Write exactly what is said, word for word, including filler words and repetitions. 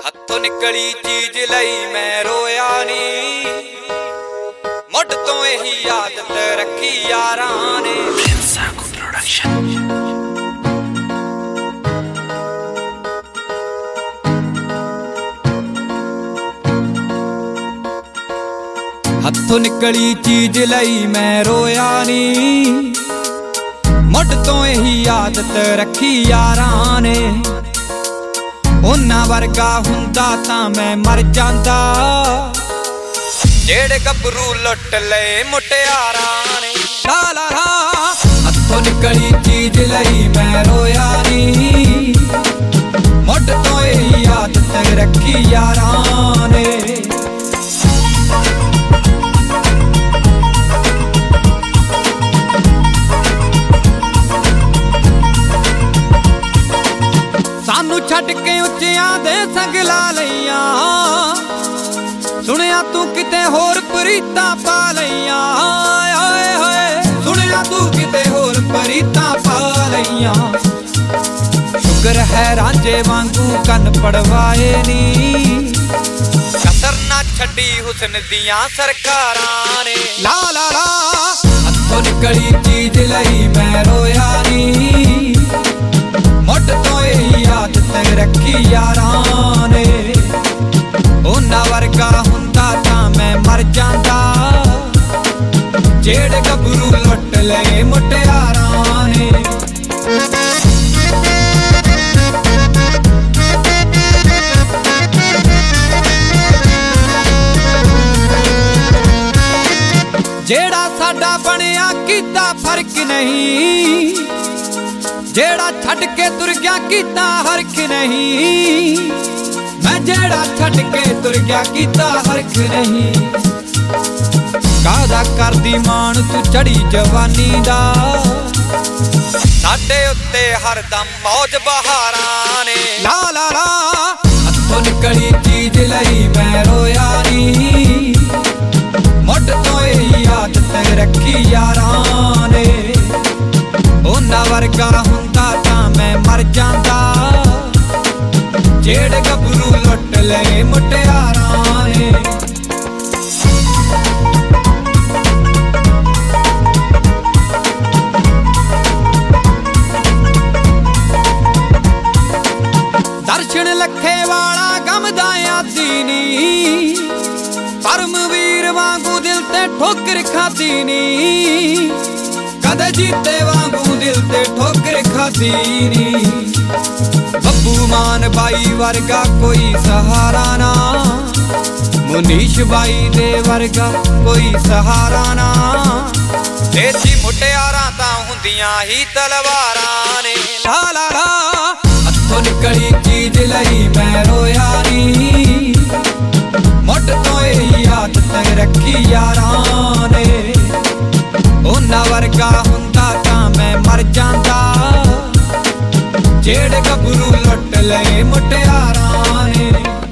हथों निकली चीज लई मैं रोया नी, मुढ़ तो यही आदत रखी यारां ने। हथों निकली चीज लई मैं रोया नी, मुढ़ तो यही आदत रखी यारां ने। उन्हां वर्गा हुंदा तां मैं मर जांदा, जेड़े गभरू लुट लए मुटियारां ने। ला ला ला हथों निकली चीज लई मैं रोया नी, मुढ़ तो यही आदत रखी यारां ने। सानू छड्ड के उच्चियां दे संग ला लईयां, सुनिया तू किते होर प्रीतां पा लईयां। ओए होए सुनिया तू किते होर प्रीतां पा लईयां। शुक्र है रांझे वांगू कन पड़वाए नी, कसर ना छड्डी हुस्न दियां सरकारां ने। ला ला ला हथों निकली चीज लई मैं रोया नी, मुढ़ तो यही आदत रखी यारां ने। उन्हां वर्गा हुंदा तां मैं मर जांदा, जेड़े गभरू लुट लए मुटियारां ने। जेड़ा साडा बनिया कीता फर्क नहीं, जेड़ा छड्ड के तुर गया कीता हरख नहीं। मैं जेड़ा छड्ड के तुर गया कीता हरख नहीं। कादा करदी मान तू चढ़ी जवानी दा, साडे उत्ते हरदम मौज बहारां ने। ला ला ला हथों निकली चीज लई मैं रोया नी, मुढ़ तो यही आदत रखी यारां ने। उन्हां वर्गा हुंदा तां मैं मर जांदा, जेड़े गभरू लुट लए मुटियारां ने। दर्शन लखे वाला गमदा आदी नी, परमवीर वांगू दिल ते ठोकर खादी नी। कदे जीते वांगू दिल ते ठोकर खादी नी। बब्बू मान बाई वर्गा कोई सहारा ना, मुनीश बाई दे वर्गा कोई सहारा ना। देसी मुटियारां तां हुंदियां ही तलवारां ने। ला ला ला हथों निकली चीज लई मैं रोया नी, मुढ़ तो यही आदत रखी यारां ने। उन्हां वर्गा हुंदा तां मैं मर जांदा, जेड़े गभरू लुट लए मुटियारां ने।